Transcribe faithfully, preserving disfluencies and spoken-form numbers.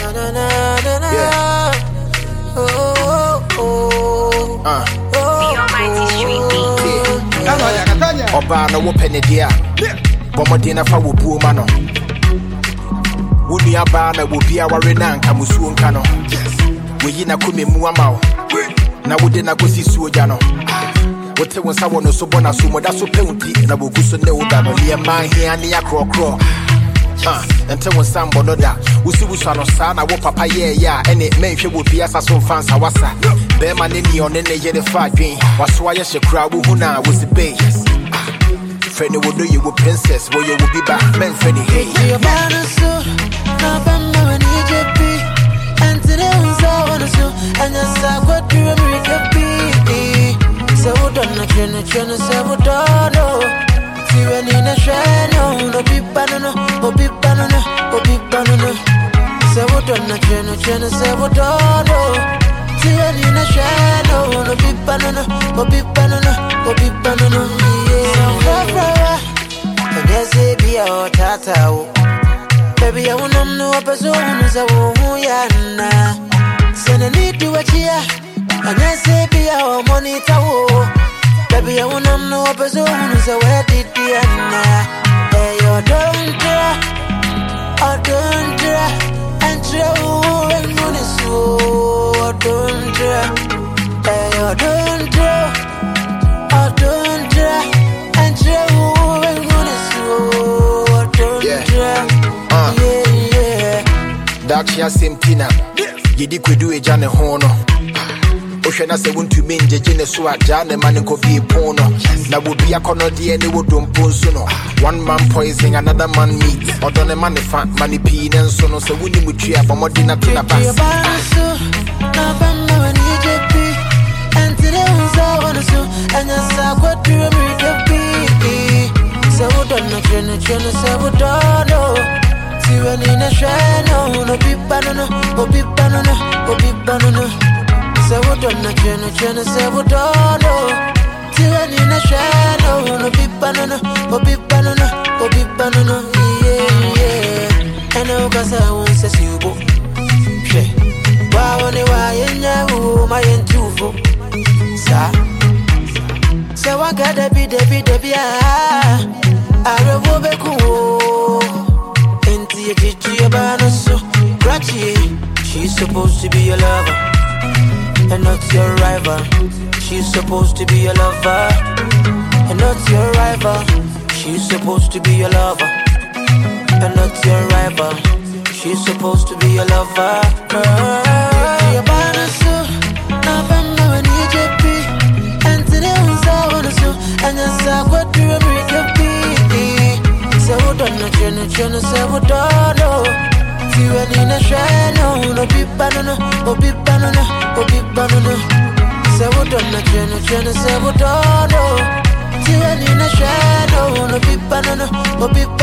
Yeah. Oh, oh, Uh. oh, The Almighty Street Beat. Yeah. Oba no wo penedia. Bomodi na fa wo buoma no. Wuni aba na wo bia ware na nka musuo nka no. We na kome mu ama wo. Na wo de na gosi suoja no. Wote wonsa wono so bona so moda so peuti na bogu so ne woda no ye man hia ne akro kro. Ah, ente wonsa mbono da. Usi wusa no sa na wo papa ye ya ene menhwe wo bia sa so fansa wasa. Be ma ne ni one ne ye de fa dwen. Waso aye hekra wo hu na wo si be. Friend wo do you wo princess wo you wo be back men friend hey. You better so na bamba when you J P and today was all so and just I got to America P. So we don't know, tryna, tryna, say we don't know. See when in a shine, no be banana, no be banana, no be banana. So we don't know, tryna, tryna, say we don't know. See when in a shine, no be banana, no be banana, no be banana. Yeah, I guess it be our tata. Baby, I wanna know a person who's a woman. Send a need to a cheer. And I say be our money tower. Baby, I wanna know a person who's a where did the Anna. Hey, you don't try, I don't try, and try and money so I don't try. Hey, you don't try, I don't try, and try and money so I don't try. Uh. Yeah, yeah. That's your same tina. Yedi kwedu e jane hono. Oshena se wuntu minje jine so ajane mane ko bi pono. Na wo bi akono de ene wo dompo so no. One man poison another man meat. Odone man fa mani pi ne nso no se wuni mutua bomodi na tena pass. Na bamba when you J P and today was all on so and just I got to America P. So we don't know, tryna, tryna, say we don't know. See when in a shine, no be banana, no be banana, no be banana. So we don't know, tryna, tryna, say we don't know. See when in a shine, no be banana, no be banana, no be banana. Yeah, yeah. And now cause I won't say you go. Why only why in your my entufo? Sa. So I gotta be the be the be ah. I will be cool. Into your Gigi about so Gratchy. She's supposed to be your lover and not your rival. She's supposed to be your lover and not your rival. She's supposed to be your lover and not your rival. She's supposed to be your lover. You're about so now bamba when you J P and today was all on so and just I got to America P. So we don't know, tryna, tryna, say we don't know. See when in a shine, no be banana, no be banana, no be banana. So we don't know, tryna, tryna, say we don't know. See when in a shine, no be banana, no be